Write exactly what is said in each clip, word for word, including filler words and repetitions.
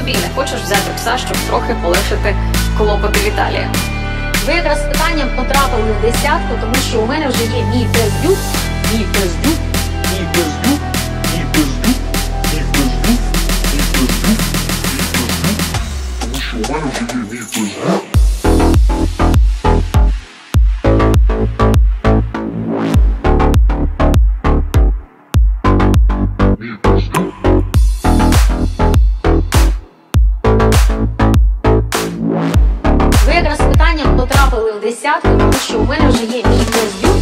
собі не хочеш взяти пса, щоб трохи полегшити клопоти Віталія? Ви якраз з питанням потрапили в десятку, тому що у мене вже є мій пес Дюк, мій пес Дюк, мій пес Дюк, мій пес Дюк, мій пес Дюк, мій пес Дюк, тому що у мене вже є мій пес Дюк. Ви якраз з питанням потрапили в десятку, тому що у мене вже є мій пес Дюк.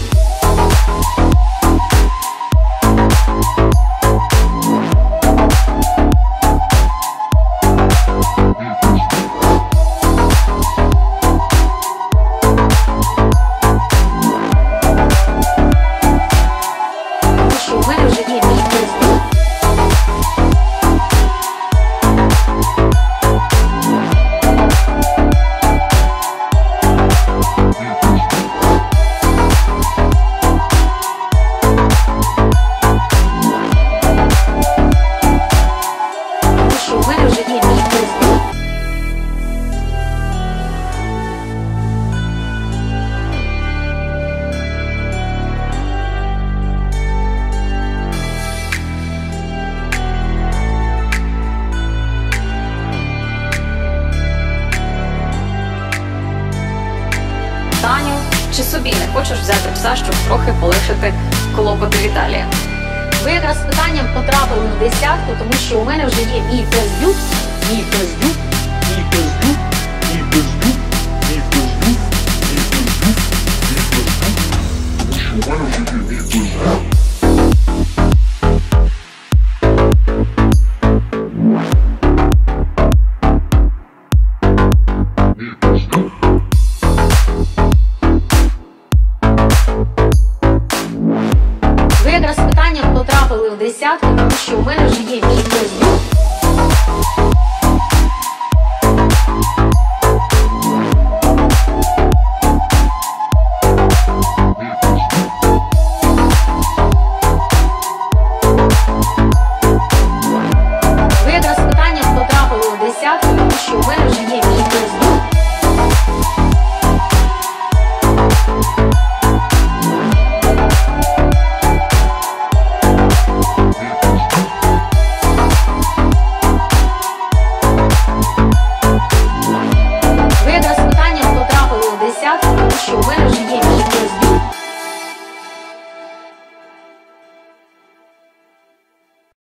Тому що у мене вже є мій пес Дюк. Що у мене вже є мій пес Дюк. Таню, чи собі не хочеш взяти пса, щоб трохи полегшити клопоти Віталія? Ви якраз з питанням потрапили в десятку, тому що у мене вже є мій пес Дюк, мій пес Дюк, мій пес Дюк, мій пес Дюк, мій пес Дюк, мій пес Дюк, мій пес Дюк, тому що у мене вже є мій пес Дюк. Ви якраз з питанням потрапили в десятку, тому що у мене вже є мій пес Дюк. Ви якраз з питанням потрапили в десятку, тому що у мене вже є мій пес Дюк. Ви якраз з питанням потрапили в десятку, тому що у мене вже є мій